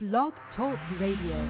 Blog Talk Radio.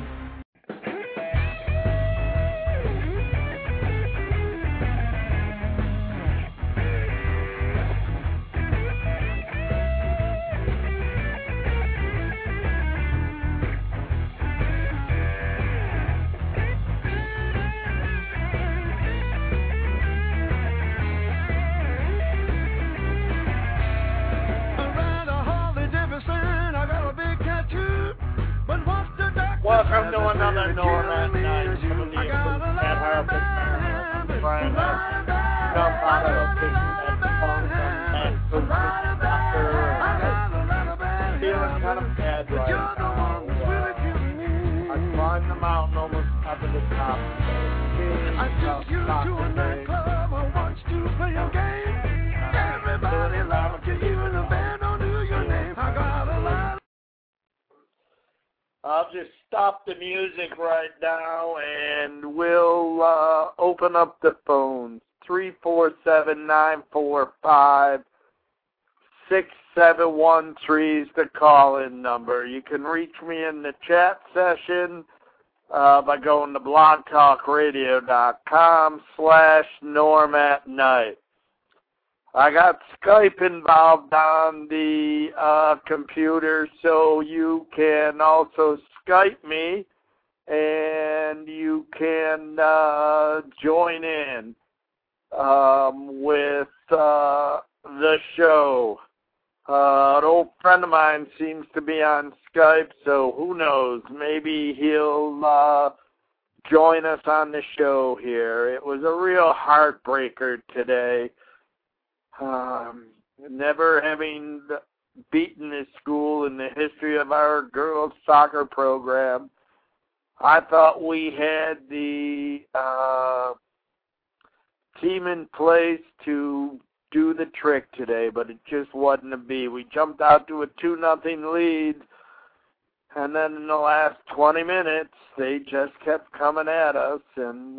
Welcome to another Norm at Night. Some of the Matt Harper, Brian Jump out of taking that phone from Matt Coach, feeling kind of bad right now. I climbed the mountain almost up to the top. I took you to a nightclub. I watched you play your game. Everybody loved you. Even the band don't know your name. I got a lot. I'll just stop the music right now, and we'll open up the phones. 347-945-6713 is the call-in number. You can reach me in the chat session by going to blogtalkradio.com/normatnight. I got Skype involved on the computer, so you can also Skype me, and you can join in with the show. An old friend of mine seems to be on Skype, so who knows? Maybe he'll join us on the show here. It was a real heartbreaker today. Never having beaten this school in the history of our girls' soccer program, I thought we had the team in place to do the trick today, but it just wasn't to be. We jumped out to a 2-0 lead, and then in the last 20 minutes, they just kept coming at us, and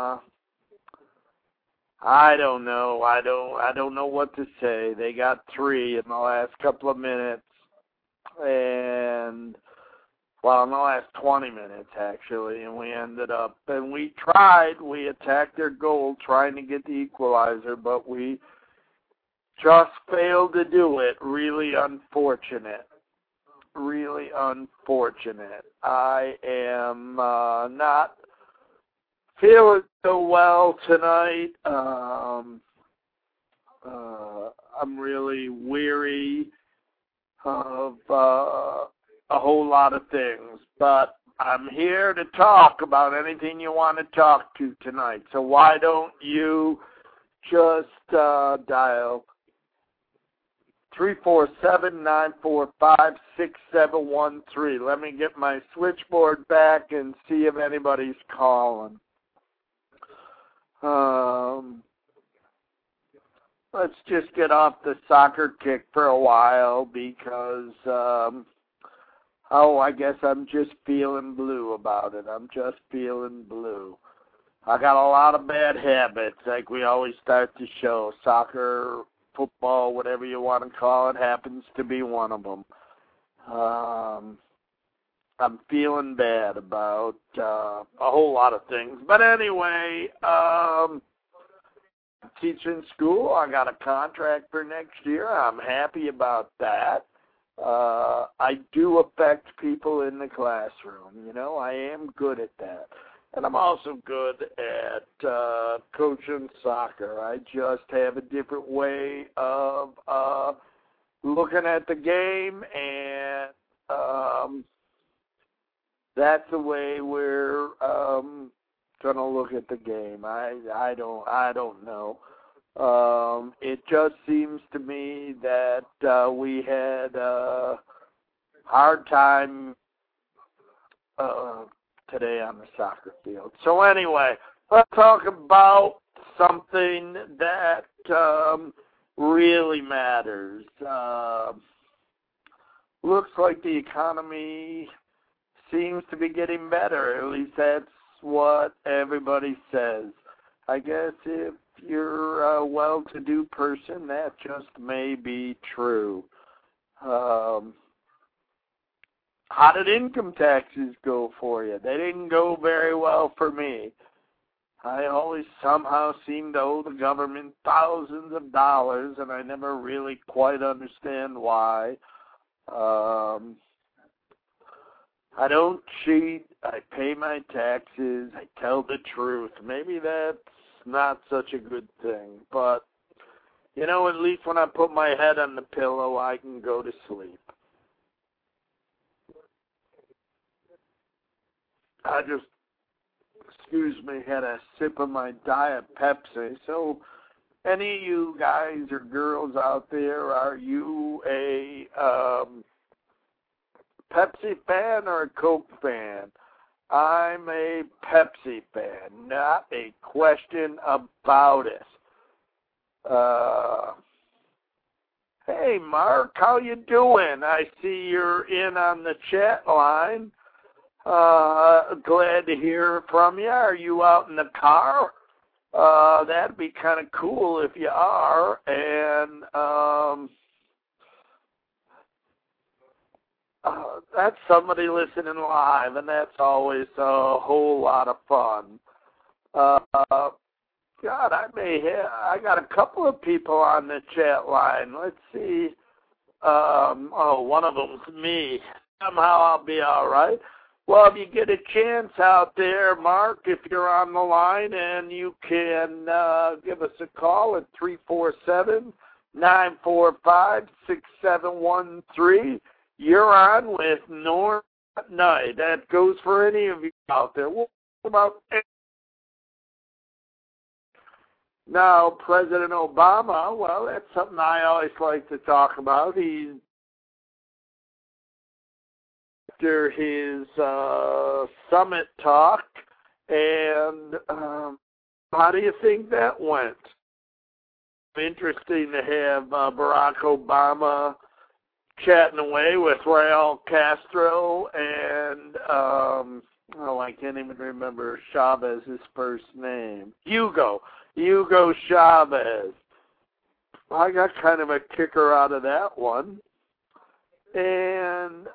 I don't know. I don't know what to say. They got 3 in the last couple of minutes, and well, in the last 20 minutes actually, and we ended up, and we attacked their goal trying to get the equalizer, but we just failed to do it. Really unfortunate. Really unfortunate. I am not feeling so well tonight. I'm really weary of a whole lot of things, but I'm here to talk about anything you want to talk to tonight. So why don't you just dial 347-945-6713. Let me get my switchboard back and see if anybody's calling. Let's just get off the soccer kick for a while because, I guess I'm just feeling blue about it. I'm just feeling blue. I got a lot of bad habits, like we always start the show. Soccer, football, whatever you want to call it, happens to be one of them. I'm feeling bad about a whole lot of things. But anyway, teaching school, I got a contract for next year. I'm happy about that. I do affect people in the classroom. You know, I am good at that. And I'm also good at coaching soccer. I just have a different way of looking at the game, and that's the way we're going to look at the game. I don't know. It just seems to me that we had a hard time today on the soccer field. So anyway, let's talk about something that really matters. Looks like the economy seems to be getting better. At least that's what everybody says. I guess if you're a well-to-do person, that just may be true. How did income taxes go for you? They didn't go very well for me. I always somehow seem to owe the government thousands of dollars, and I never really quite understand why. I don't cheat. I pay my taxes. I tell the truth. Maybe that's not such a good thing, but, you know, at least when I put my head on the pillow, I can go to sleep. I just, excuse me, had a sip of my Diet Pepsi. So, any of you guys or girls out there, are you a Pepsi fan or a Coke fan? I'm a Pepsi fan, not a question about it. Hey, Mark, how you doing? I see you're in on the chat line. Glad to hear from you. Are you out in the car? That'd be kind of cool if you are. And that's somebody listening live, and that's always a whole lot of fun. God, I got a couple of people on the chat line. Let's see. One of them's me. Somehow I'll be all right. Well, if you get a chance out there, Mark, if you're on the line, and you can give us a call at 347-945-6713. You're on with Norm at Night. That goes for any of you out there. What about now, President Obama? Well, that's something I always like to talk about. He's after his summit talk, and how do you think that went? Interesting to have Barack Obama chatting away with Raul Castro and, I can't even remember Chavez's first name. Hugo Chavez. I got kind of a kicker out of that one. And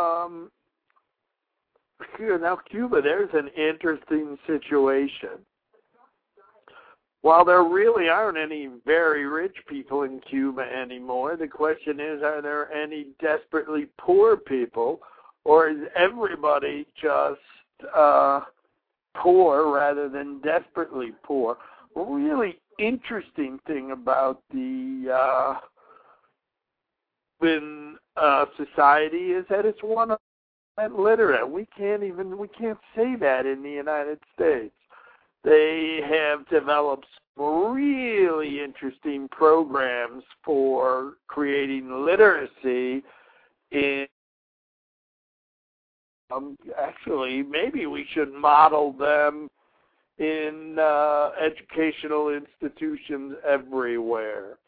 now Cuba, there's an interesting situation. While there really aren't any very rich people in Cuba anymore, the question is, are there any desperately poor people, or is everybody just poor rather than desperately poor? A really interesting thing about the society is that it's 100% literate. We can't say that in the United States. They have developed really interesting programs for creating literacy in actually, maybe we should model them in educational institutions everywhere.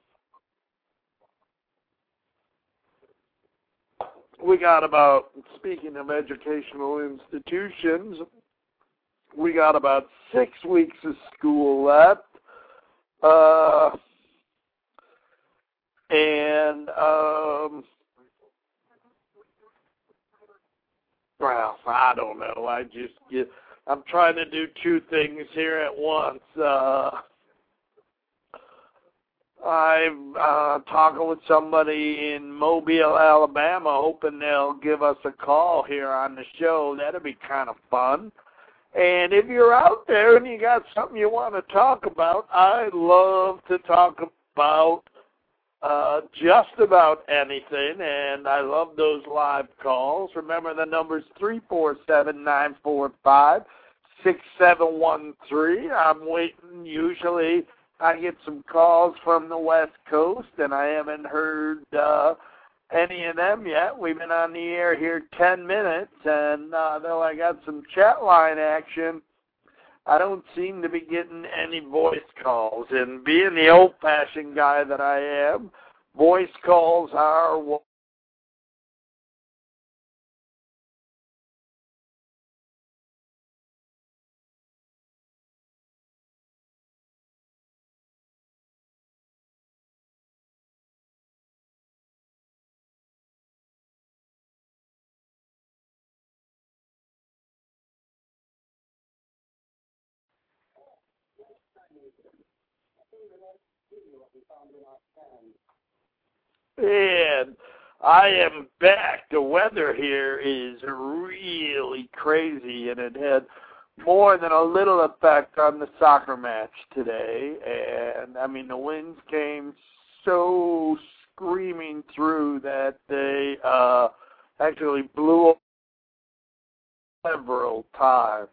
Speaking of educational institutions, we got about 6 weeks of school left. Well, I don't know. I'm trying to do two things here at once. I'm talking with somebody in Mobile, Alabama, hoping they'll give us a call here on the show. That'd be kind of fun. And if you're out there and you got something you want to talk about, I love to talk about just about anything, and I love those live calls. Remember, the number's 347-945-6713. I'm waiting. Usually I get some calls from the West Coast, and I haven't heard any of them yet. We've been on the air here 10 minutes, and though I got some chat line action, I don't seem to be getting any voice calls. And being the old-fashioned guy that I am, voice calls are And I am back. The weather here is really crazy, and it had more than a little effect on the soccer match today. And, I mean, the winds came so screaming through that they actually blew up several times.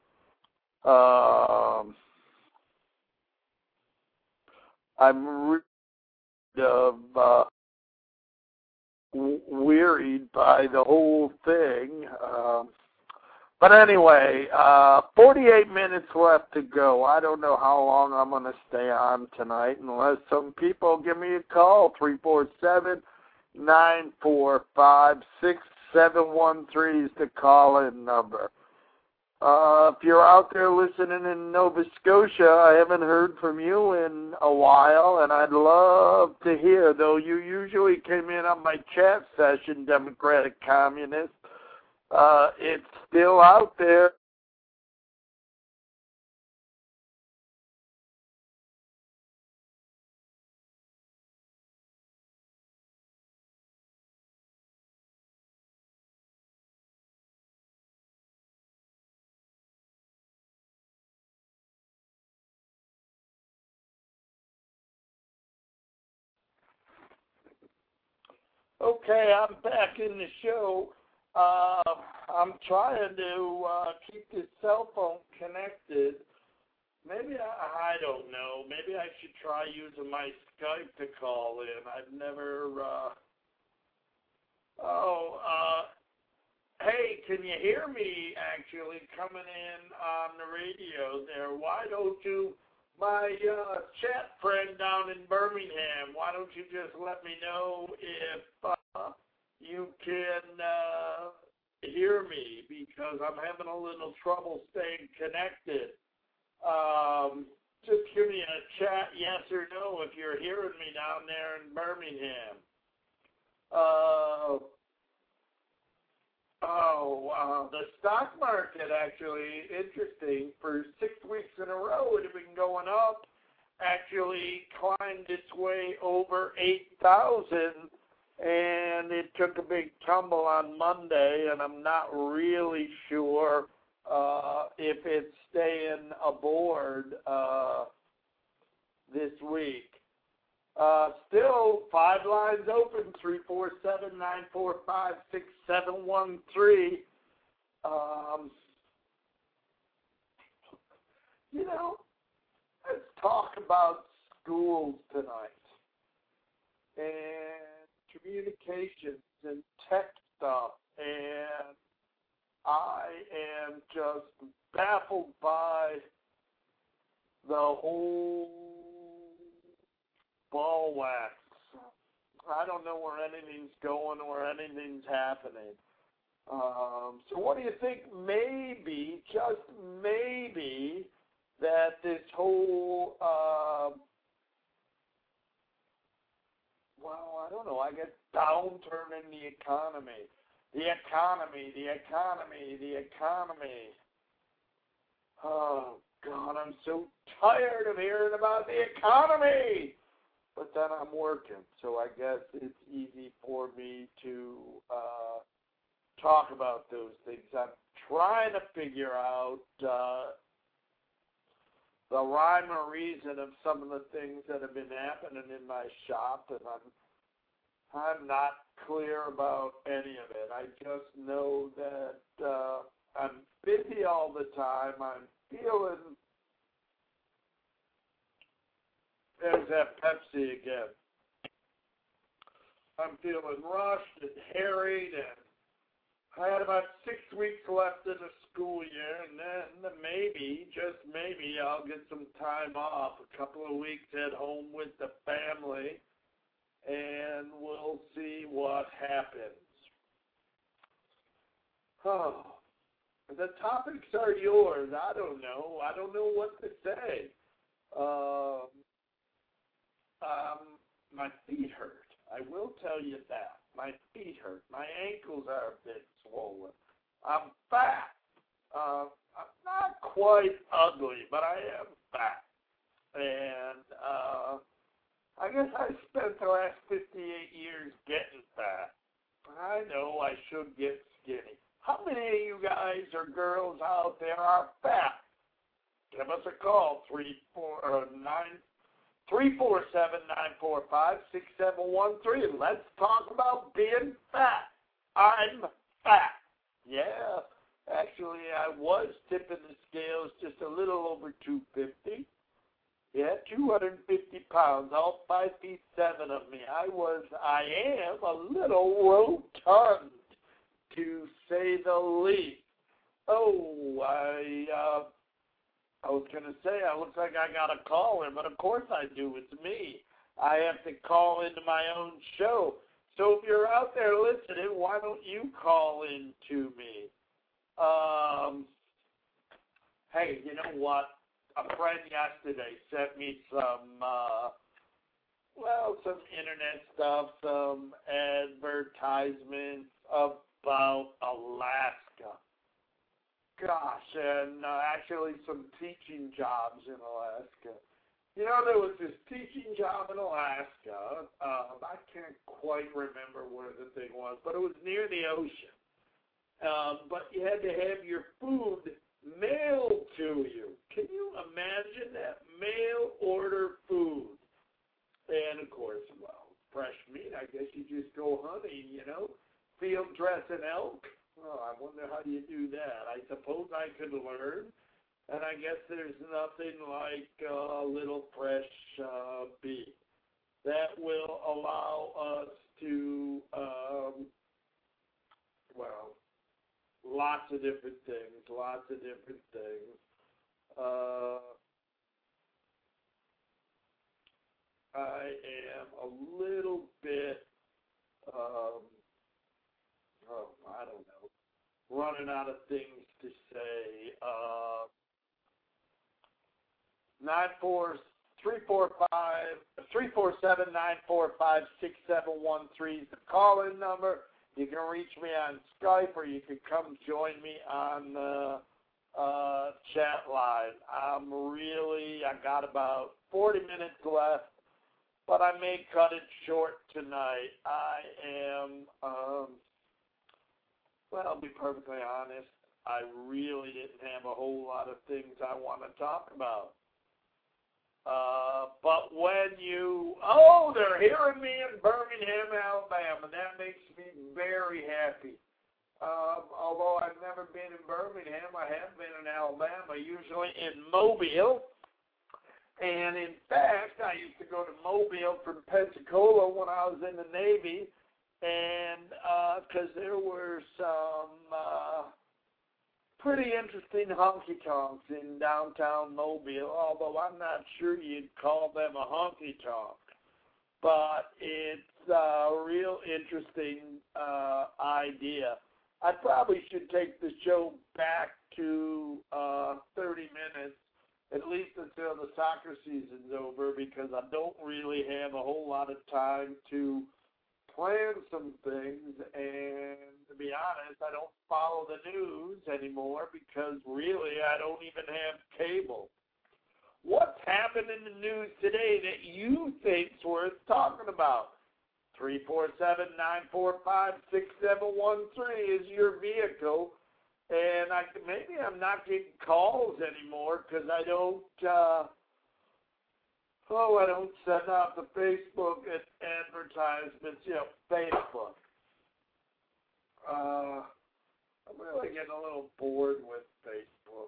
I'm rid of wearied by the whole thing. But anyway, 48 minutes left to go. I don't know how long I'm going to stay on tonight unless some people give me a call, 347-945-6713 is the call-in number. If you're out there listening in Nova Scotia, I haven't heard from you in a while, and I'd love to hear, though you usually came in on my chat session, Democratic Communist. It's still out there. Okay, I'm back in the show. I'm trying to keep this cell phone connected. Maybe, I don't know, maybe I should try using my Skype to call in. I've never, hey, can you hear me actually coming in on the radio there? Why don't you, my chat friend down in Birmingham, why don't you just let me know if you can hear me, because I'm having a little trouble staying connected. Just give me a chat, yes or no, if you're hearing me down there in Birmingham. The stock market actually, interesting, for 6 weeks in a row it had been going up, actually climbed its way over 8,000, and it took a big tumble on Monday, and I'm not really sure if it's staying aboard this week. Still, 5 lines open, 347-945-6713. You know, let's talk about schools tonight and communications and tech stuff, and I am just baffled by the whole ball wax. I don't know where anything's going or anything's happening. So what do you think? Maybe, just maybe, that this whole, I don't know, I get downturn in the economy. The economy. Oh, God, I'm so tired of hearing about the economy. But then I'm working, so I guess it's easy for me to talk about those things. I'm trying to figure out the rhyme or reason of some of the things that have been happening in my shop, and I'm not clear about any of it. I just know that I'm busy all the time. I'm feeling, there's that Pepsi again. I'm feeling rushed and harried, and I had about 6 weeks left in the school year, and then maybe, just maybe, I'll get some time off, a couple of weeks at home with the family, and we'll see what happens. Oh, the topics are yours. I don't know. I don't know what to say. My feet hurt. I will tell you that. My feet hurt. My ankles are a bit swollen. I'm fat. I'm not quite ugly, but I am fat. And I guess I spent the last 58 years getting fat. I know I should get skinny. How many of you guys or girls out there are fat? Give us a call, 347-945-6713. Let's talk about being fat. I'm fat. Yeah, actually, I was tipping the scales just a little over 250. Yeah, 250 pounds, all 5'7" of me. I am a little rotund, to say the least. Oh, I was going to say, it looks like I got a caller, but of course I do. It's me. I have to call into my own show. So if you're out there listening, why don't you call in to me? Hey, you know what? A friend yesterday sent me some internet stuff, some advertisements about Alaska. Gosh, and actually some teaching jobs in Alaska. You know, there was this teaching job in Alaska. I can't quite remember where the thing was, but it was near the ocean. But you had to have your food mailed to you. Can you imagine that? Mail order food. And, of course, well, fresh meat, I guess you just go hunting, you know. Field dressing elk. Oh, I wonder how you do that. I suppose I could learn. And I guess there's nothing like a little fresh beef. That will allow us to, lots of different things. I am a little bit, I don't know, running out of things to say. 347-945-6713 is the call-in number. You can reach me on Skype, or you can come join me on the chat line. I got about 40 minutes left, but I may cut it short tonight. I am, I'll be perfectly honest, I really didn't have a whole lot of things I want to talk about. But when they're hearing me in Birmingham, Alabama. That makes me very happy. Although I've never been in Birmingham, I have been in Alabama, usually in Mobile. And in fact, I used to go to Mobile from Pensacola when I was in the Navy, and because there were some pretty interesting honky-tonks in downtown Mobile, although I'm not sure you'd call them a honky-tonk. But it's a real interesting idea. I probably should take the show back to 30 minutes, at least until the soccer season's over, because I don't really have a whole lot of time to plan some things, and to be honest, I don't follow the news anymore because really I don't even have cable. What's happened in the news today that you think's worth talking about? 347-945-6713 is your vehicle, and maybe I'm not getting calls anymore because I don't send out the Facebook advertisements, Facebook. I'm really getting a little bored with Facebook,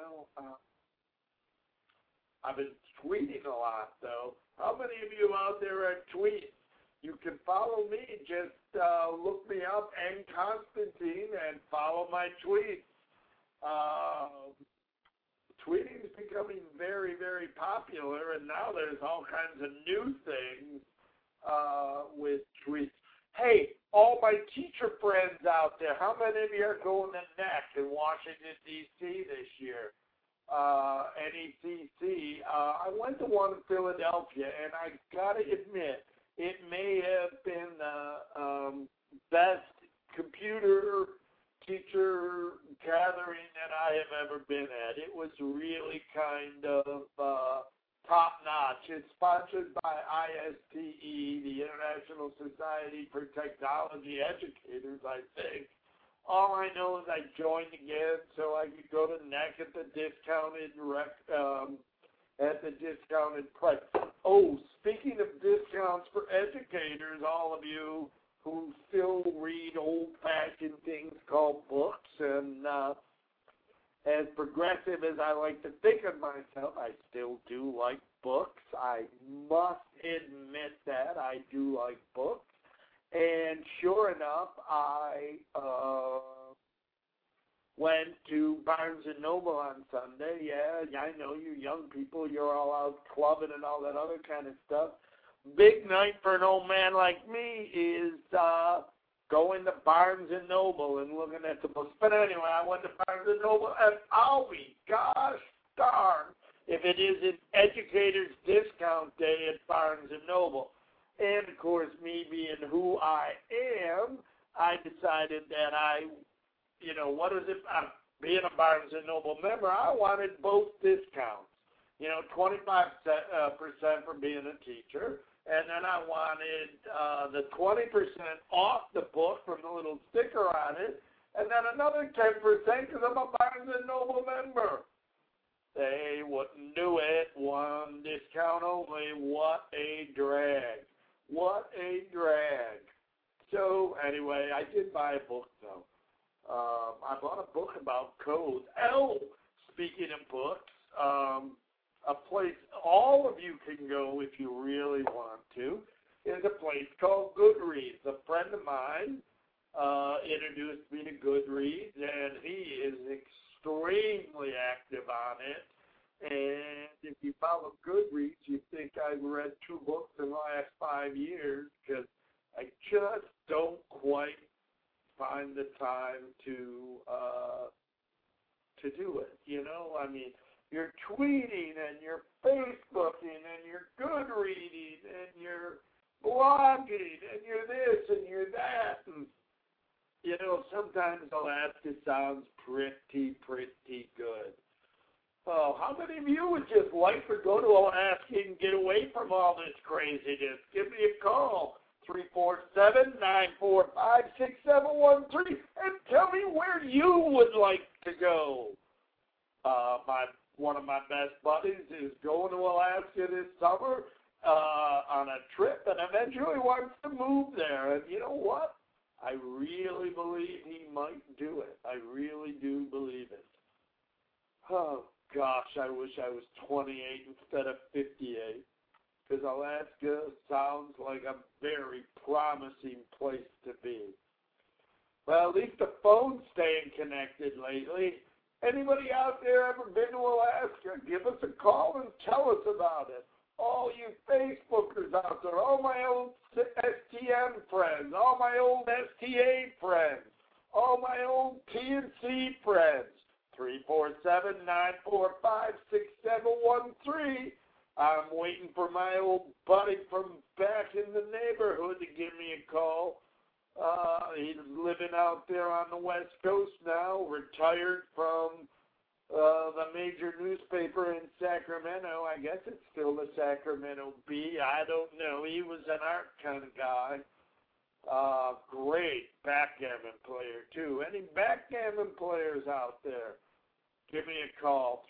I've been tweeting a lot, though. How many of you out there are tweeting? You can follow me. Just look me up, N. Constantine, and follow my tweets. Tweeting is becoming very, very popular, and now there's all kinds of new things with tweets. Hey, all my teacher friends out there, how many of you are going to NEC in Washington, D.C. this year? NECC. I went to one in Philadelphia, and I got to admit, it may have been the best computer teacher gathering that I have ever been at. It was really kind of top-notch. It's sponsored by ISTE, the International Society for Technology Educators, I think. All I know is I joined again so I could go to NEC at the discounted price. Oh, speaking of discounts for educators, all of you who still read old-fashioned things called books, and as progressive as I like to think of myself, I still do like books. I must admit that I do like books. And sure enough, I went to Barnes & Noble on Sunday. Yeah, I know you young people, you're all out clubbing and all that other kind of stuff. Big night for an old man like me is going to Barnes & Noble and looking at the books. But anyway, I went to Barnes & Noble, and I'll be gosh darn if it isn't Educators Discount Day at Barnes & Noble. And, of course, me being who I am, I decided that being a Barnes & Noble member, I wanted both discounts. 25% for being a teacher, and then I wanted the 20% off the book from the little sticker on it, and then another 10% because I'm a Barnes & Noble member. They wouldn't do it. One discount only. What a drag. What a drag. So, anyway, I did buy a book, though. I bought a book about codes. Speaking of books, a place all of you can go if you really want to is a place called Goodreads. A friend of mine introduced me to Goodreads, and he is extremely active on it. And if you follow Goodreads, you think I've read 2 books in the last 5 years because I just don't quite find the time to do it. I mean, you're tweeting and you're Facebooking and you're Goodreading and you're blogging and you're this and you're that. And, sometimes Alaska sounds pretty good. Oh, how many of you would just like to go to Alaska and get away from all this craziness? Give me a call, 347-945-6713, and tell me where you would like to go. One of my best buddies is going to Alaska this summer on a trip and eventually wants to move there. And you know what? I really believe he might do it. I really do believe it. Oh, gosh, I wish I was 28 instead of 58, because Alaska sounds like a very promising place to be. Well, at least the phone's staying connected lately. Anybody out there ever been to Alaska? Give us a call and tell us about it. All you Facebookers out there, all my old STM friends, all my old STA friends, all my old TNC friends. 347-945-6713. I'm waiting for my old buddy from back in the neighborhood to give me a call. He's living out there on the West Coast now, retired from the major newspaper in Sacramento. I guess it's still the Sacramento Bee. I don't know. He was an art kind of guy. Great backgammon player, too. Any backgammon players out there? Give me a call,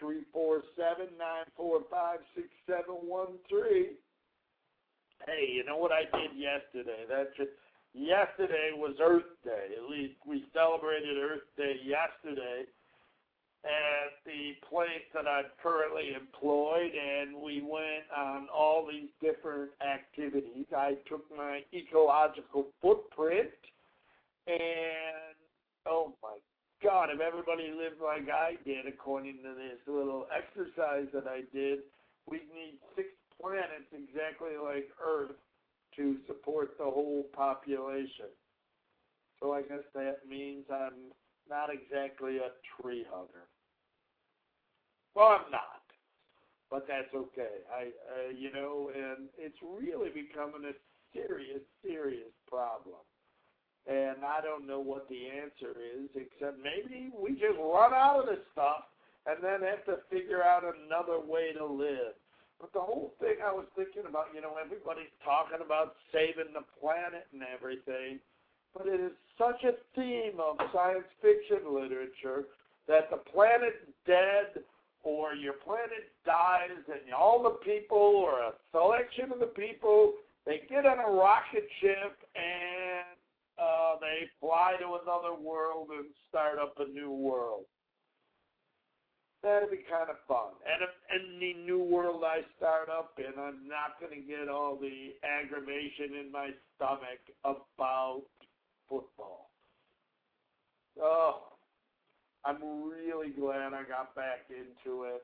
347-945-6713. Hey, you know what I did yesterday? Yesterday was Earth Day. At least we celebrated Earth Day yesterday at the place that I'm currently employed, and we went on all these different activities. I took my ecological footprint, and oh my God, if everybody lived like I did, according to this little exercise that I did, we'd need 6 planets exactly like Earth to support the whole population. So I guess that means I'm not exactly a tree hugger. Well, I'm not, but that's okay. And it's really becoming a serious problem. And I don't know what the answer is, except maybe we just run out of this stuff and then have to figure out another way to live. But the whole thing I was thinking about, everybody's talking about saving the planet and everything, but it is such a theme of science fiction literature that the planet's dead or your planet dies and all the people or a selection of the people, they get on a rocket ship and they fly to another world and start up a new world. That'd be kind of fun. And if in the new world I start up in, I'm not going to get all the aggravation in my stomach about football. Oh, I'm really glad I got back into it.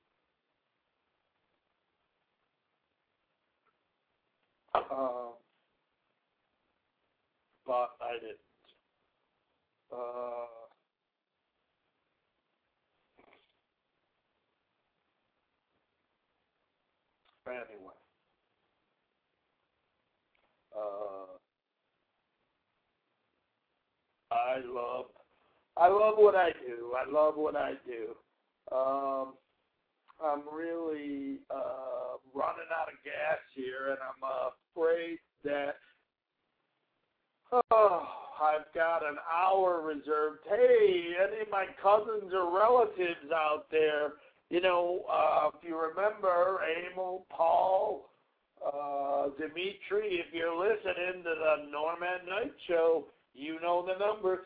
But I didn't. Anyway. I love what I do. I love what I do. I'm really running out of gas here, and I'm afraid that I've got an hour reserved. Hey, any of my cousins or relatives out there, if you remember, Emil, Paul, Dimitri, if you're listening to the Norm at Night Show, you know the number,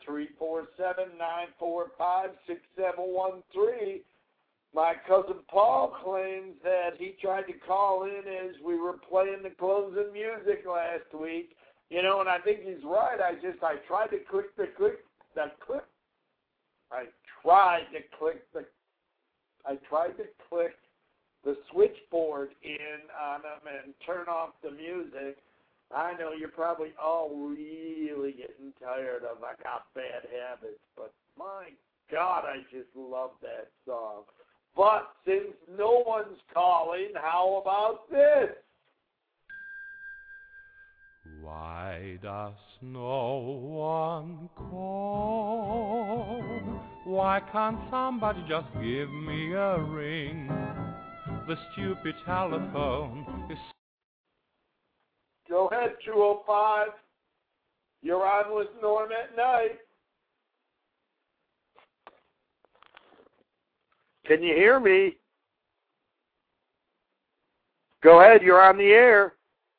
347-945-6713. My cousin Paul claims that he tried to call in as we were playing the closing music last week. And I think he's right. I tried to click the clip. I tried to click the switchboard in on him and turn off the music. I know you're probably all really getting tired of I Got Bad Habits, but my God, I just love that song. But since no one's calling, how about this? Why does no one call? Why can't somebody just give me a ring? The stupid telephone is... Go ahead, 205. You're on with Norm at Night. Can you hear me? Go ahead, you're on the air.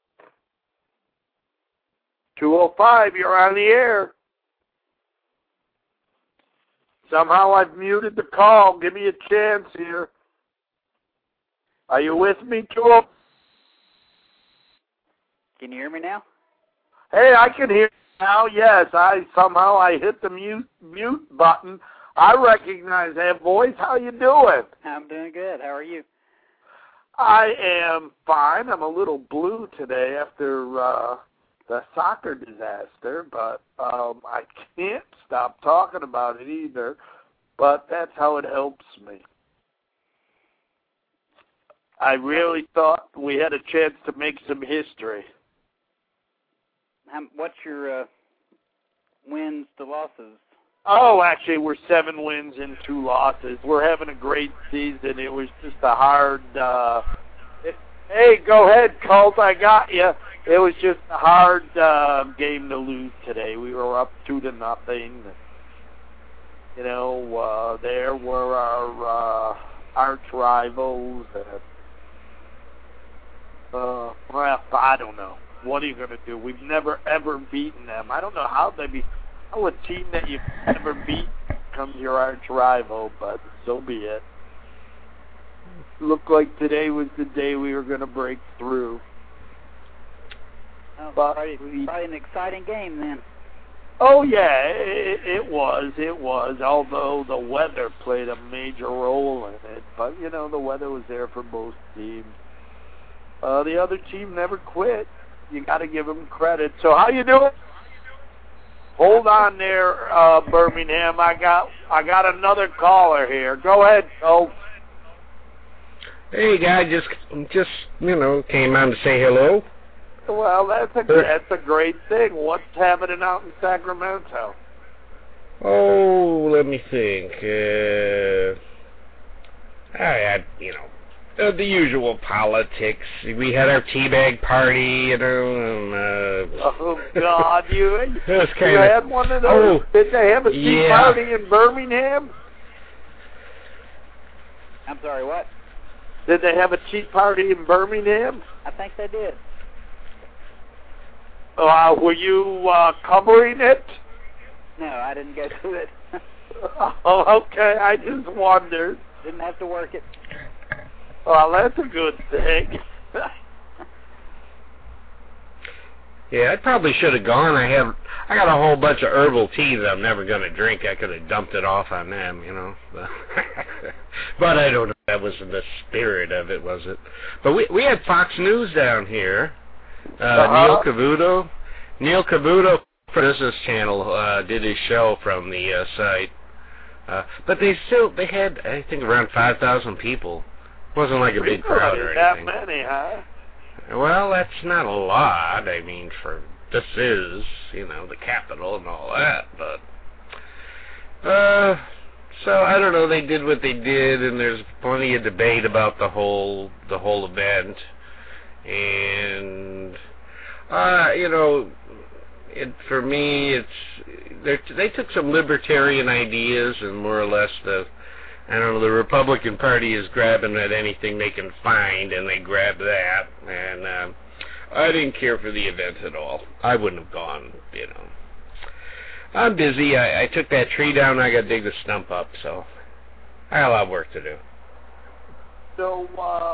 205, you're on the air. Somehow I've muted the call. Give me a chance here. Are you with me, 205? Can you hear me now? Hey, I can hear you now. Yes, I hit the mute button. I recognize that voice. How you doing? I'm doing good. How are you? I am fine. I'm a little blue today after the soccer disaster, but I can't stop talking about it either. But that's how it helps me. I really thought we had a chance to make some history. What's your wins to losses? Oh, actually, we're 7 wins and 2 losses. We're having a great season. It was just a hard... hey, go ahead, Colt. I got you. It was just a hard game to lose today. We were up 2-0. There were our arch rivals. Well, I don't know. What are you going to do? We've never, ever beaten them. I don't know how a team that you've never beat becomes your arch rival, but so be it. Looked like today was the day we were going to break through. Oh, probably an exciting game then. Oh, yeah, it was. It was, although the weather played a major role in it. But, the weather was there for both teams. The other team never quit. You got to give them credit. So how you doing? Hold on there, Birmingham. I got another caller here. Go ahead, Colt. Hey, guy, just came on to say hello. Well, that's a great thing. What's happening out in Sacramento? Oh, let me think. I had, The usual politics. We had our teabag party, you know. And, oh God, you kinda, had one of those? Did they have a tea yeah. party in Birmingham? I'm sorry, what? Did they have a tea party in Birmingham? I think they did. Were you covering it? No, I didn't go to it. Oh, okay. I just wondered. Didn't have to work it. Well, that's a good thing. Yeah, I probably should have gone. I got a whole bunch of herbal tea that I'm never going to drink. I could have dumped it off on them, you know. But I don't know if that was the spirit of it, was it? But we had Fox News down here. Neil Cavuto for Business Channel did his show from the site. But they had, I think, around 5,000 people. It wasn't like a big crowd or anything. That many, huh? Well, that's not a lot. I mean, this is, you know, the capital and all that, but so I don't know. They did what they did, and there's plenty of debate about the whole event, and you know, for me, they took some libertarian ideas and more or less the Republican Party is grabbing at anything they can find, and they grab that, and I didn't care for the event at all. I wouldn't have gone, you know. I'm busy. I took that tree down, I got to dig the stump up, so I got a lot of work to do. So,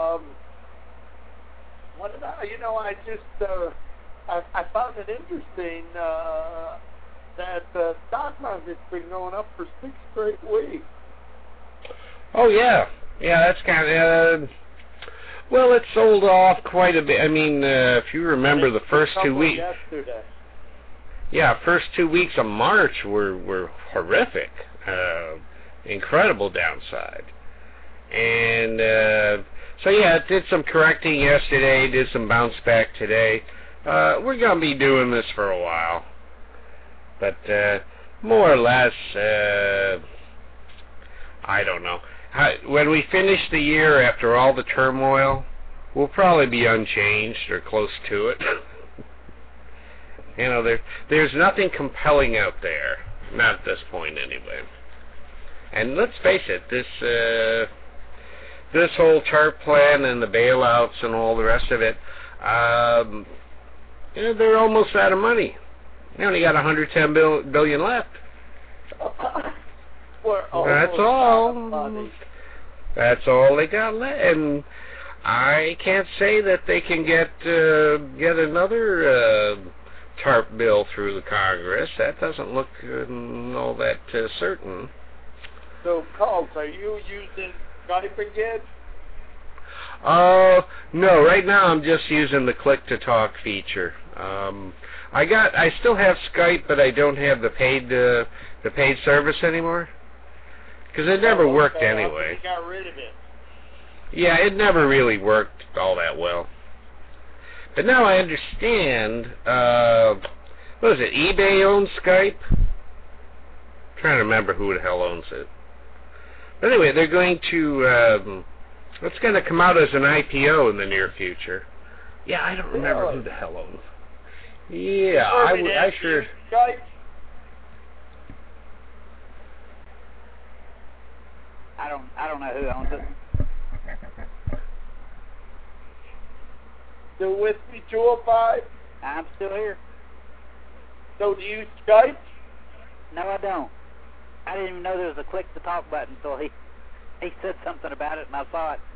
what did I just, I found it interesting that the stock market's been going up for 6 straight weeks. Oh, yeah. Yeah, that's kind of... well, it sold off quite a bit. I mean, if you remember the first 2 weeks... yesterday. Yeah, first 2 weeks of March were horrific. Incredible downside. And, so yeah, it did some correcting yesterday, did some bounce back today. We're going to be doing this for a while. But, more or less, I don't know. When we finish the year after all the turmoil, we'll probably be unchanged or close to it. You know, there's nothing compelling out there, not at this point anyway. And let's face it, this whole TARP plan and the bailouts and all the rest of it, you know, they're almost out of money. They only got $110 billion left. That's all. That's all they got left, and I can't say that they can get another TARP bill through the Congress. That doesn't look all that certain. So, Colt, are you using Skype again? No. Right now, I'm just using the click-to-talk feature. I still have Skype, but I don't have the paid service anymore. Because it never worked anyway. You got rid of it. Yeah, it never really worked all that well. But now I understand, what is it, eBay owns Skype? I'm trying to remember who the hell owns it. But anyway, they're going to, it's going to come out as an IPO in the near future. Yeah, I don't remember who the hell owns it. Yeah, I sure... Skype? I don't know who owns it. Still with me, 205? I'm still here. So do you use Skype? No, I don't. I didn't even know there was a click to talk button until he said something about it and I saw it.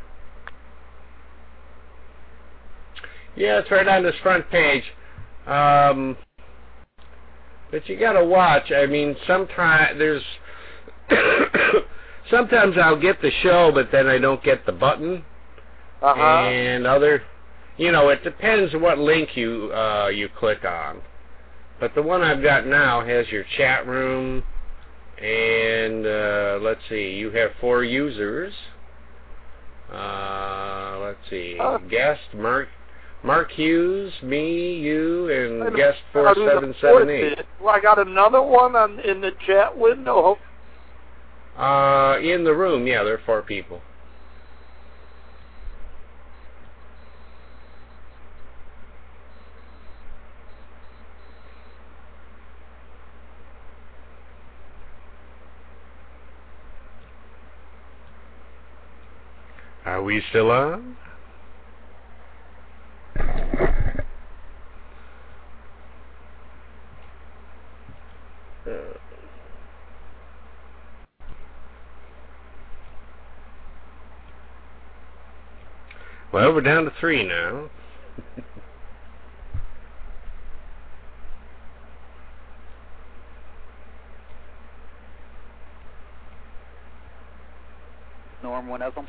Yeah, it's right on this front page. But you gotta watch. I mean, sometimes there's sometimes I'll get the show, but then I don't get the button. And you know, it depends what link you click on. But the one I've got now has your chat room, and let's see, you have 4 users. Let's see, guest Mark Hughes, me, you, and guest 4778. Well, I got another one in the chat window. In the room, yeah, there are 4 people. Are we still on? Well, we're down to 3 now. Norm, one of them.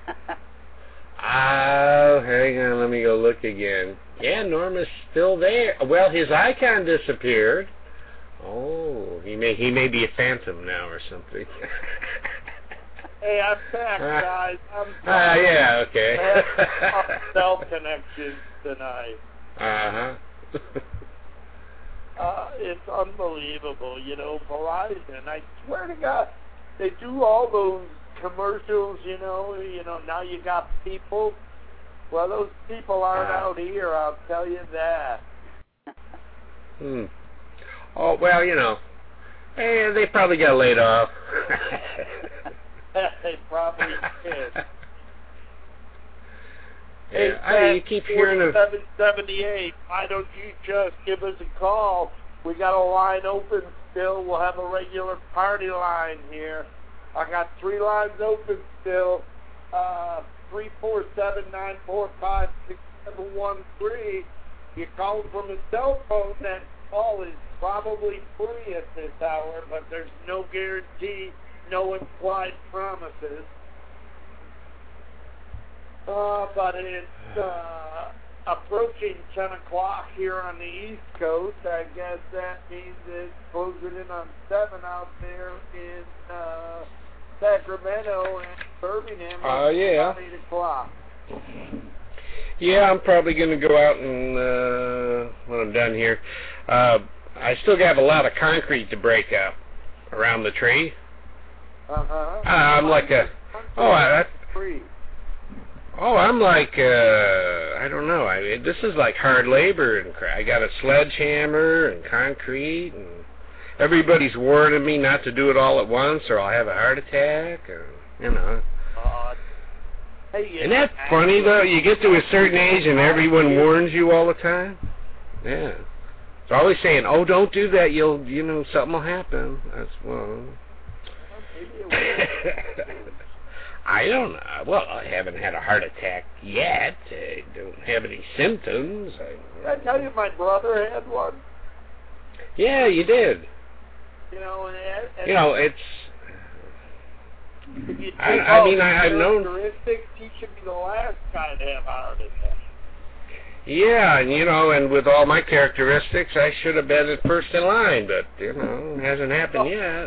Hang on, let me go look again. Yeah, Norm is still there. Well, his icon disappeared. Oh, he may be a phantom now or something. Hey, I'm back, guys. I'm sorry. Yeah, okay. I had cell connections tonight. It's unbelievable, you know, Verizon. I swear to God, they do all those commercials, you know, now you got people. Well, those people aren't out here, I'll tell you that. Oh, well, you know, they probably got laid off. They probably did. Yeah, you keep hearing of 778. Why don't you just give us a call? We got a line open still. We'll have a regular party line here. I got 3 lines open still. 347-945-6713. You call from a cell phone. That call is probably free at this hour, but there's no guarantee, no implied promises. But it's approaching 10 o'clock here on the East Coast. I guess that means it's closing in on 7 out there in Sacramento and Birmingham. Yeah. About 8 o'clock. Yeah, I'm probably going to go out and, when I'm done here, I still have a lot of concrete to break up around the tree. I'm like I don't know. This is like hard labor, and I got a sledgehammer and concrete, and everybody's warning me not to do it all at once, or I'll have a heart attack, or, you know. Isn't that funny, though? You get to a certain age and everyone warns you all the time? Yeah. It's always saying, oh, don't do that, something will happen. That's, well... I don't know. Well, I haven't had a heart attack yet. I don't have any symptoms. Did I tell you my brother had one? Yeah, you did. It's... If you take I've known... characteristics, he should be the last guy to have a heart attack. Yeah, and with all my characteristics, I should have been at first in line, but, it hasn't happened yet.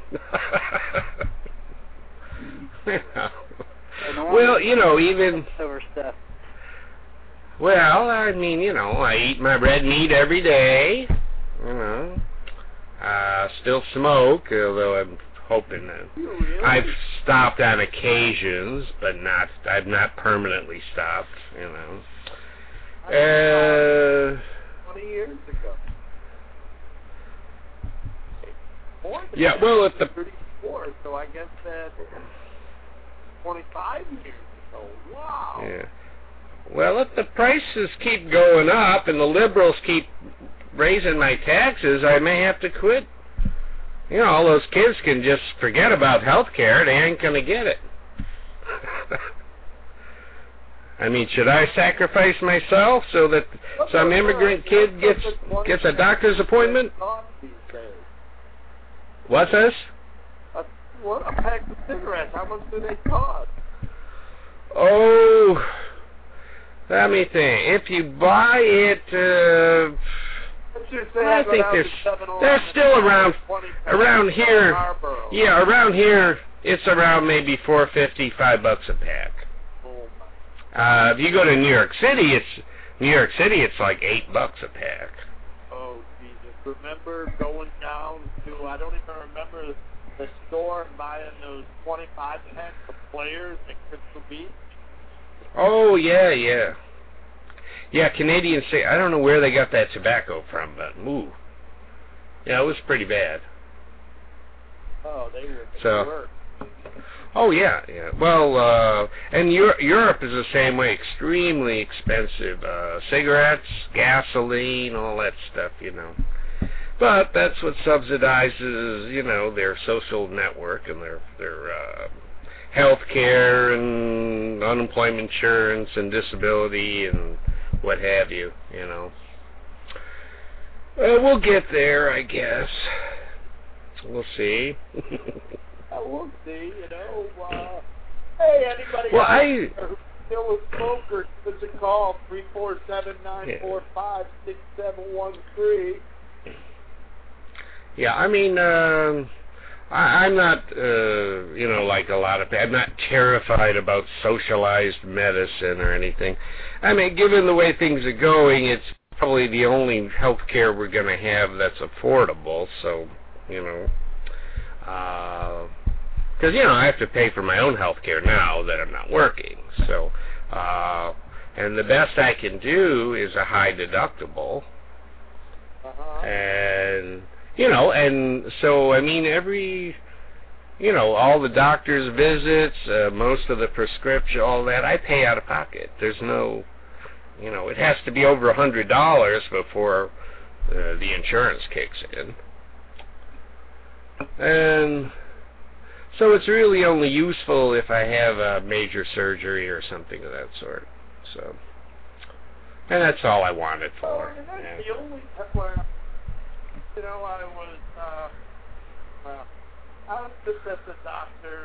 Well, even... stuff. Well, I eat my red meat every day, still smoke, although I'm hoping that I've stopped on occasions, but I've not permanently stopped, 20 years ago. Yeah, well, if the... 34, so I guess that's 25 years ago. Wow. Yeah. Well, if the prices keep going up and the liberals keep raising my taxes, I may have to quit. All those kids can just forget about health care. They ain't going to get it. Should I sacrifice myself so that some immigrant kid gets a doctor's appointment? What's this? A pack of cigarettes, how much do they cost? Oh, let me think. If you buy it, I think they're still around here. Yeah, around here, it's around maybe $4.50, $5 a pack. If you go to New York City, it's like $8 a pack. Oh, Jesus. Remember going down to, I don't even remember the store and buying those 25 packs of Players at Crystal Beach? Oh, yeah. Yeah, Canadians say, I don't know where they got that tobacco from, but, ooh. Yeah, it was pretty bad. Oh, they were. So, Oh, yeah, yeah. Well, and Europe is the same way, extremely expensive. Cigarettes, gasoline, all that stuff, you know. But that's what subsidizes, you know, their social network and their health care and unemployment insurance and disability and what have you, you know. We'll get there, I guess. We'll see. We'll see, you know. Hey, anybody who's still a smoker, give us a call, 347-945-6713. Yeah, I mean, I'm not, you know, like a lot of people, I'm not terrified about socialized medicine or anything. I mean, given the way things are going, it's probably the only health care we're going to have that's affordable, so, you know, because, you know, I have to pay for my own health care now that I'm not working, so, and the best I can do is a high deductible, and, you know, and so, I mean, you know, all the doctor's visits, most of the prescription, all that, I pay out of pocket. There's no, you know, it has to be over $100 before the insurance kicks in. And so it's really only useful if I have a major surgery or something of that sort. So, and that's all I want it for. Well, that's the only time where, you know, I was just at the doctor,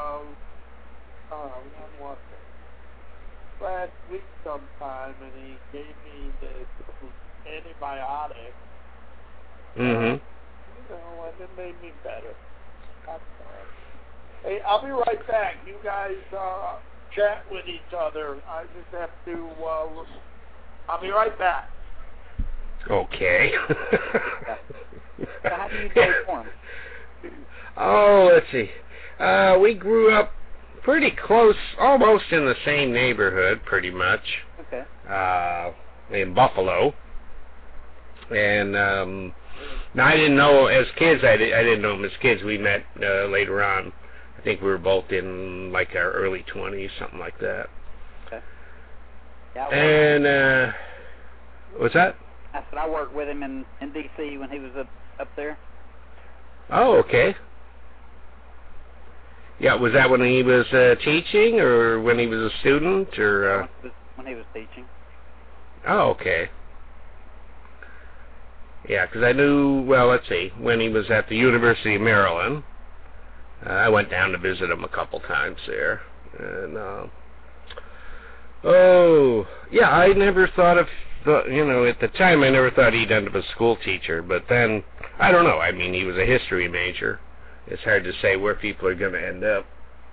when was it? Last week sometime, and he gave me the antibiotic. Mm-hmm. You know, and it made me better. That's fine. Hey, I'll be right back. You guys chat with each other. I just have to, I'll be right back. Okay. So how do you play for him? Oh, let's see. We grew up pretty close, almost in the same neighborhood, pretty much. Okay. In Buffalo. And now I didn't know as kids. I didn't know them as kids. We met later on. I think we were both in like our early 20s, something like that. Okay. Yeah, and what's that? I said I worked with him in D.C. when he was up there. Oh, okay. Yeah, was that when he was teaching, or when he was a student, or? When he was teaching. Oh, okay. Yeah, because I knew, well, let's see, when he was at the University of Maryland, I went down to visit him a couple times there, and, oh, yeah, I never thought of, you know, at the time I never thought he'd end up a school teacher, but then, I don't know, I mean, he was a history major. It's hard to say where people are going to end up.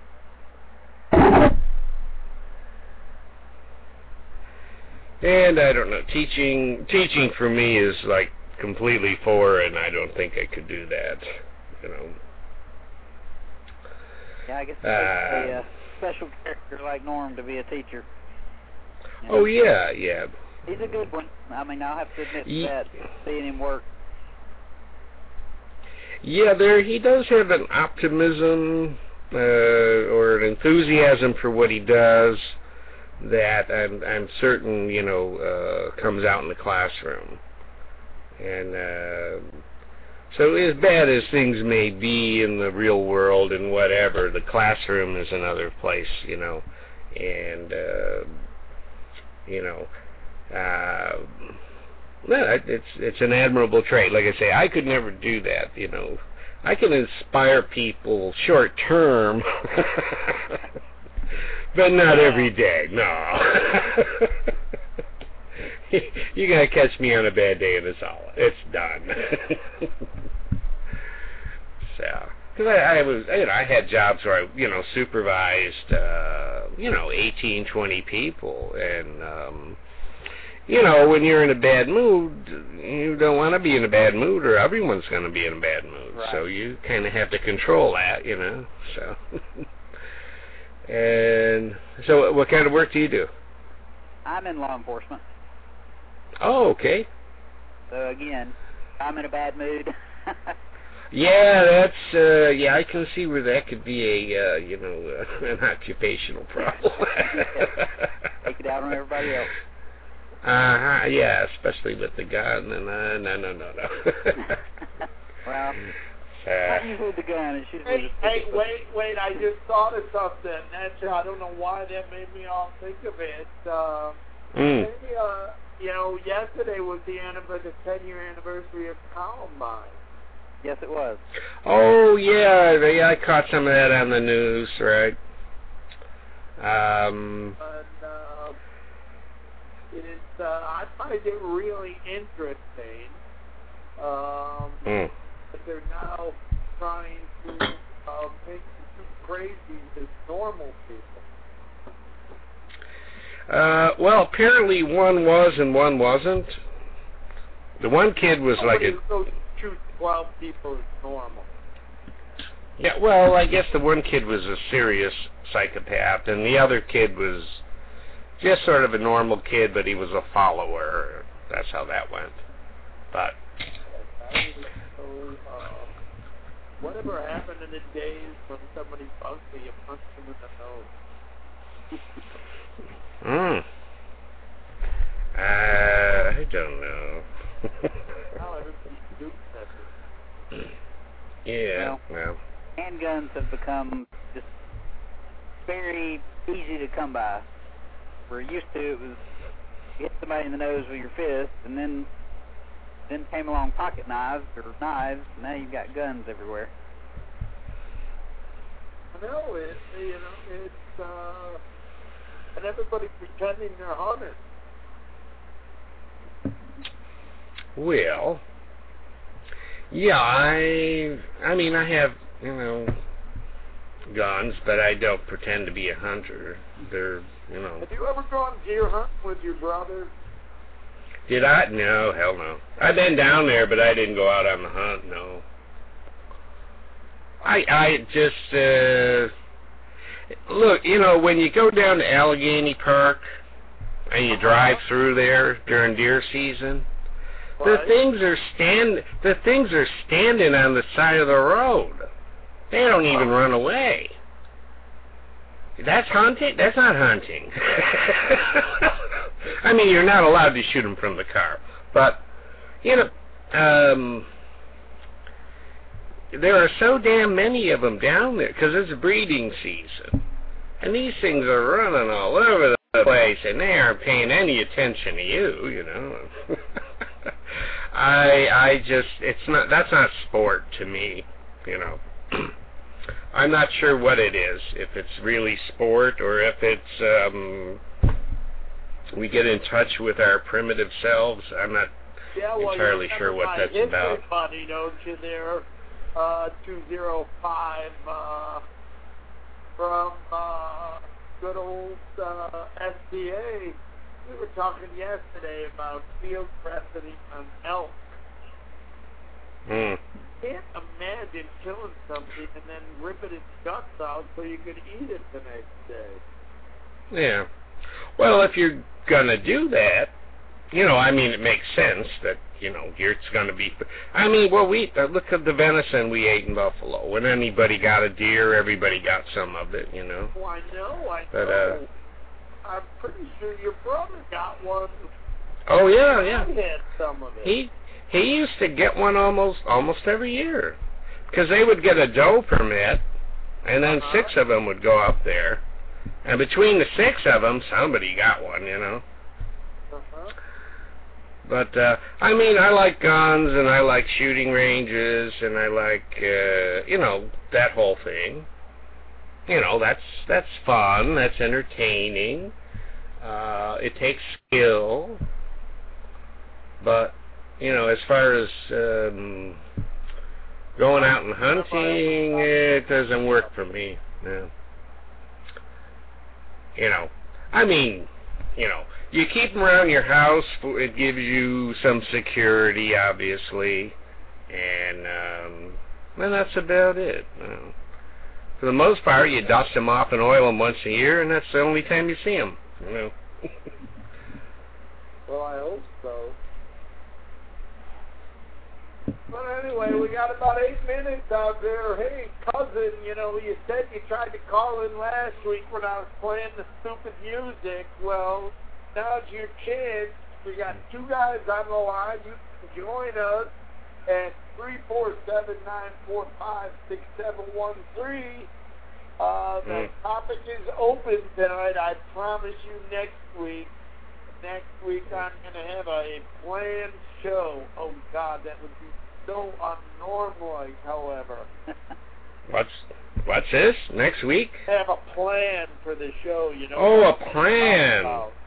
And I don't know, teaching for me is like completely foreign. I don't think I could do that, you know. Yeah, I guess it takes a special character like Norm to be a teacher. You know? Oh, yeah, yeah. He's a good one. I mean, I'll have to admit that, seeing him work. Yeah, he does have an optimism or an enthusiasm for what he does that I'm certain, you know, comes out in the classroom. And so as bad as things may be in the real world and whatever, the classroom is another place, you know. And, you know, no, it's an admirable trait. Like I say, I could never do that, you know. I can inspire people short term, but not every day, no. You're going to catch me on a bad day and it's done. So, because I was, you know, I had jobs where I, you know, supervised, you know, 18, 20 people, and, you know, when you're in a bad mood, you don't want to be in a bad mood, or everyone's going to be in a bad mood. Right. So you kind of have to control that, you know. So, and so, what kind of work do you do? I'm in law enforcement. Oh, okay. So again, I'm in a bad mood. Yeah, that's yeah. I can see where that could be a an occupational problem. Take it out on everybody else. Yeah, especially with the gun. And no. Well, not usually the gun. It's usually Hey, wait! I just thought of something. Actually, I don't know why that made me all think of it. Maybe, yesterday was the 10-year anniversary of Columbine. Yes, it was. Oh yeah, I caught some of that on the news, right? I find it really interesting that they're now trying to make crazy as normal people. Well, apparently one was and one wasn't. The one kid was like a... shoot 12 people is normal. Yeah, well, I guess the one kid was a serious psychopath, and the other kid was just sort of a normal kid, but he was a follower. That's how that went. But... whatever happened in the days when somebody bugged me, you punched him in the nose? I don't know. Now everybody shoots at me. Yeah, well. Handguns have become just very easy to come by. We're used to it was you hit somebody in the nose with your fist, and then came along pocket knives, and now you've got guns everywhere. I know it. It's and everybody pretending they're hunters. Well, yeah, I mean, I have, guns, but I don't pretend to be a hunter. They're, Have you ever gone deer hunting with your brother? Did I? No, hell no. I've been down there, but I didn't go out on the hunt, no. I just, look, when you go down to Allegheny Park and you drive through there during deer season, the things are standing on the side of the road. They don't even run away. That's hunting? That's not hunting. I mean, you're not allowed to shoot them from the car. But, there are so damn many of them down there because it's breeding season. And these things are running all over the place, and they aren't paying any attention to you, that's not sport to me, I'm not sure what it is, if it's really sport or if it's, we get in touch with our primitive selves. I'm not entirely sure what that's about. Funny, don't you, there, 205, from, good old, SDA. We were talking yesterday about field preceding on elk. Can't imagine killing something and then ripping its guts out so you could eat it the next day. Yeah. Well, if you're gonna do that, it makes sense that, it's gonna be... look at the venison we ate in Buffalo. When anybody got a deer, everybody got some of it, Oh, I know. But, I'm pretty sure your brother got one. Oh, yeah. He had some of it. He used to get one almost every year, because they would get a doe permit, and then 6 of them would go up there, and between the 6 of them, somebody got one, But I like guns, and I like shooting ranges, and I like that whole thing. That's fun. That's entertaining. It takes skill, but. As far as going out and hunting, it doesn't work for me. No. You keep them around your house. It gives you some security, obviously, and that's about it. For the most part, you dust them off and oil them once a year, and that's the only time you see them. Well, I hope so. But anyway, we got about 8 minutes out there. Hey, cousin, you said you tried to call in last week when I was playing the stupid music. Well, now's your chance. We got 2 guys on the line. You can join us at 347-945-6713. The topic is open tonight. I promise you next week. Next week I'm going to have a planned show. Oh, God, that would be so unnormal, however. What's this? Next week? Have a plan for the show, Oh, a plan.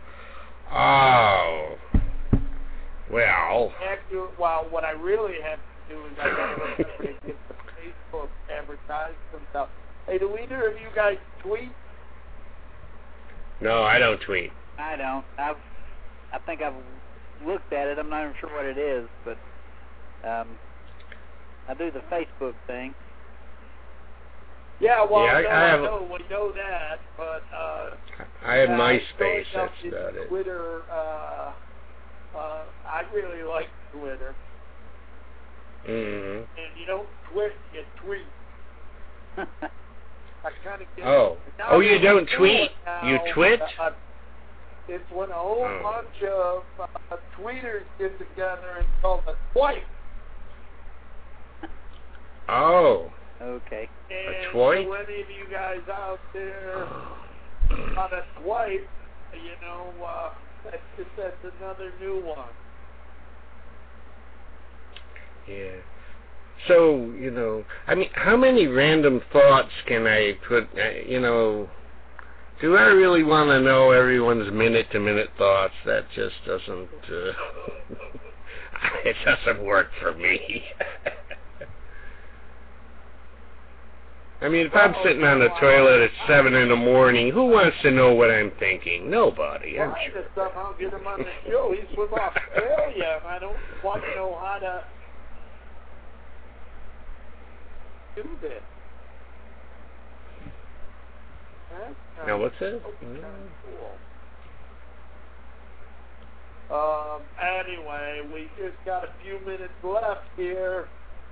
Oh. Well. What I really have to do is I got to get the Facebook advertisement stuff. Hey, do either of you guys tweet? No, I don't tweet. I don't. I think I've looked at it. I'm not even sure what it is, but I do the Facebook thing. Yeah, well, I we know that, but I have MySpace. That's about it. Twitter. I really like Twitter. Mm-hmm. And you don't twit, you tweet. I kind of get you don't tweet? You twit? It's when a whole bunch of tweeters get together and call it twice. Oh. Okay. And a twice? so any of you guys out there on a twice, that's another new one. Yeah. So, how many random thoughts can I put, do I really want to know everyone's minute-to-minute thoughts? That just doesn't, it doesn't work for me. I mean, if I'm sitting on the toilet at 7 in the morning, who wants to know what I'm thinking? Nobody, I'm trying sure. to somehow get him on the show. He's from Australia, and I don't quite know how to do this. Now, what's that? Cool. Anyway, we just got a few minutes left here.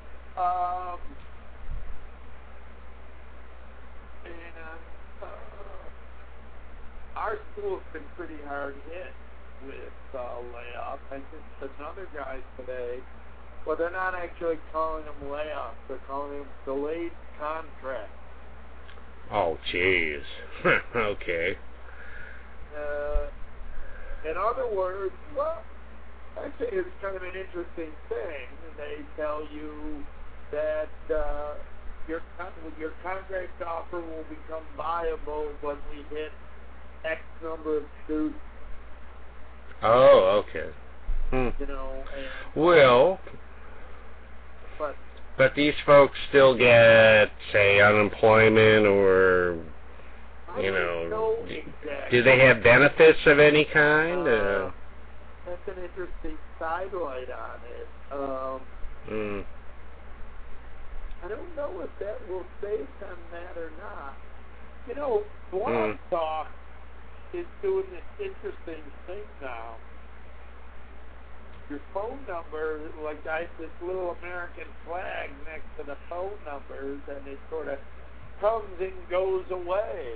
Our school's been pretty hard hit with layoffs. I think another guy today, well, they're not actually calling them layoffs. They're calling them delayed contracts. Oh, jeez. Okay. In other words, well, actually it's kind of an interesting thing. They tell you that your contract offer will become viable when we hit X number of students. Oh, okay. But these folks still get, say, unemployment or, exactly. Do they have benefits of any kind? That's an interesting sidelight on it. I don't know if that will save them that or not. Blog Talk is doing this interesting thing now. Your phone number, like this little American flag next to the phone numbers, and it sort of comes and goes away.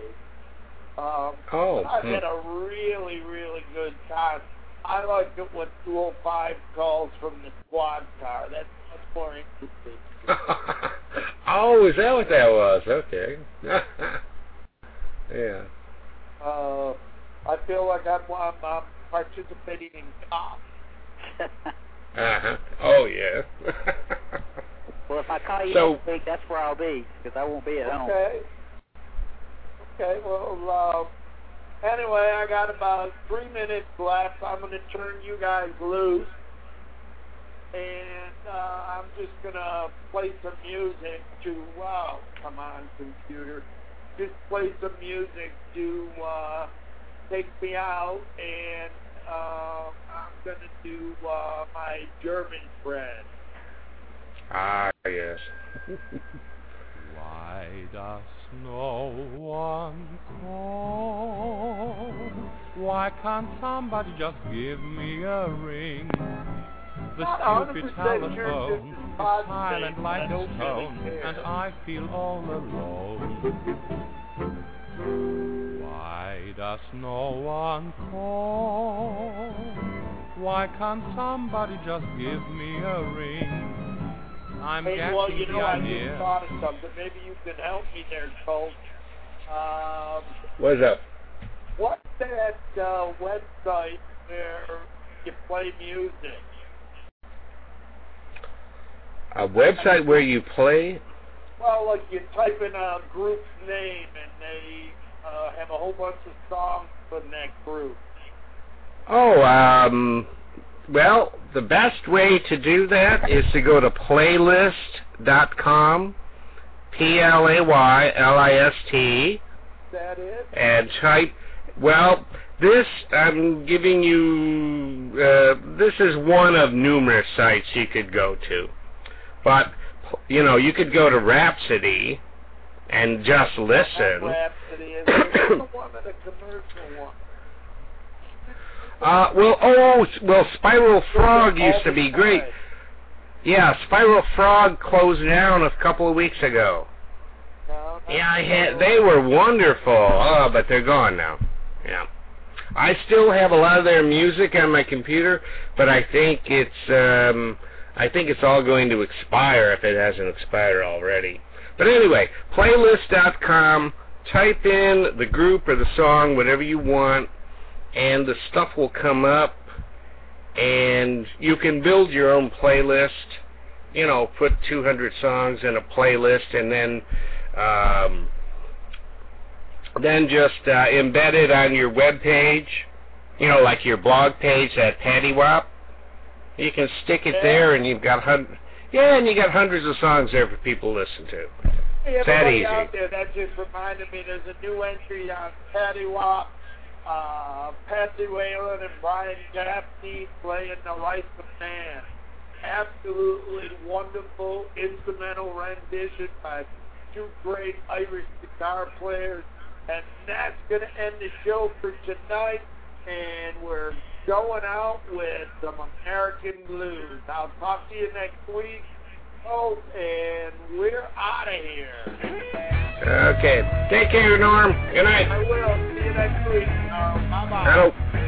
I've had a really, really good time. I like it when 205 calls from the squad car. That's much more interesting. Oh, is that what that was? Okay. Yeah. I feel like I'm participating in cops. Uh-huh. Oh, yeah. Well, if I call you next week, that's where I'll be, because I won't be at home. Okay, well, anyway, I got about 3 minutes left. I'm going to turn you guys loose. And I'm just going to play some music to, come on, computer. Just play some music to take me out, and I'm going to do my German friend. Ah, yes. Why does no one call? Why can't somebody just give me a ring? The not stupid 100% sure telephone this is is Todd's silent name, like I a don't stone, really care. and I feel all alone. Why does no one call? Why can't somebody just give me a ring? I'm Hey, getting well, you the know, I idea. just thought of something. Maybe you can help me there, Colt. What's up? What's that website where you play music? A website where you play? Well, like you type in a group's name and they have a whole bunch of songs from that group. Oh, well, the best way to do that is to go to playlist.com, Playlist, Is that it? and type, well, this, I'm giving you, this is one of numerous sites you could go to. But, you know, you could go to Rhapsody and just listen. Rhapsody is the one of the commercial one. Well, Spiral Frog used to be great. Yeah, Spiral Frog closed down a couple of weeks ago. No, Yeah, they were wonderful. Oh, but they're gone now. Yeah. I still have a lot of their music on my computer, but I think it's all going to expire if it hasn't expired already. But anyway, playlist.com, type in the group or the song, whatever you want, and the stuff will come up, and you can build your own playlist. You know, put 200 songs in a playlist, and then just embed it on your web page, you know, like your blog page at Paddywop. You can stick it there, and you've got hundreds of songs there for people to listen to. Hey, It's that everybody easy. out there, that just reminded me there's a new entry on Paddywop. Patsy Whalen and Brian Gaffney playing The Life of Man. Absolutely wonderful instrumental rendition by two great Irish guitar players. And that's going to end the show for tonight. And we're going out with some American blues. I'll talk to you next week. Oh, and we're out of here. Okay. Take care, Norm. Good night. I will. See you next week. Bye-bye. Hello.